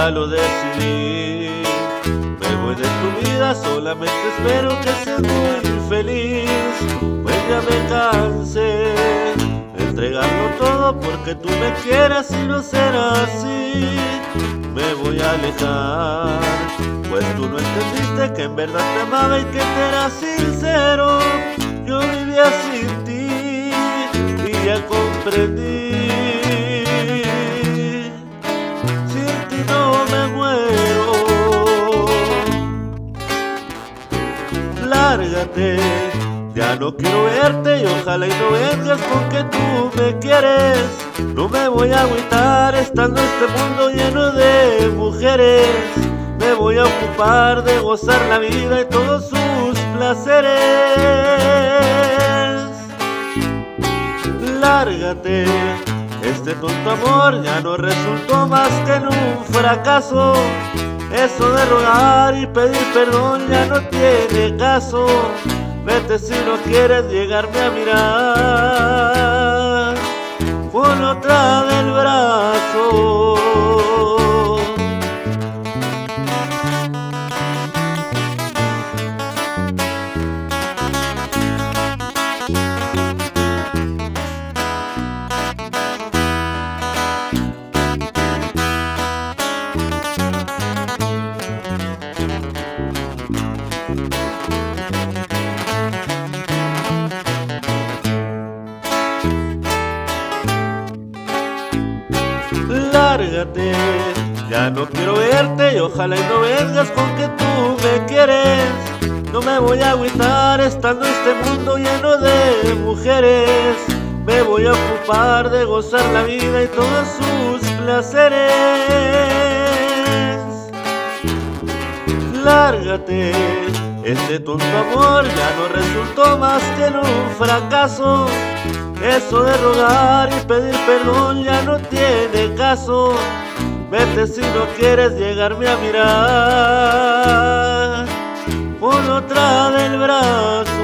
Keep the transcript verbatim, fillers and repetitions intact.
ya lo decidí. Me voy de tu vida, solamente espero que seas muy feliz. Pues ya me cansé de entregarlo todo porque tú me quieras y no será así. Me voy a alejar, pues tú no entendiste que en verdad te amaba y que te era sincero. Yo vivía sin ti y ya comprendí. Sin ti no me muero. Lárgate, ya no quiero verte y ojalá y no vengas porque tú me quieres. No me voy a agüitar estando en este mundo lleno de mujeres. Me voy a ocupar de gozar la vida y todos sus placeres. Lárgate, este tonto amor ya no resultó más que en un fracaso. Eso de rogar y pedir perdón ya no tiene caso. Vete si no quieres llegarme a mirar con otra del brazo. Lárgate, ya no quiero verte y ojalá y no vengas con que tú me quieres. No me voy a agüitar estando en este mundo lleno de mujeres. Me voy a ocupar de gozar la vida y todos sus placeres. Lárgate, este tonto amor ya no resultó más que en un fracaso. Eso de rogar y pedir perdón ya no tiene caso. Vete si no quieres llegarme a mirar con otra del brazo.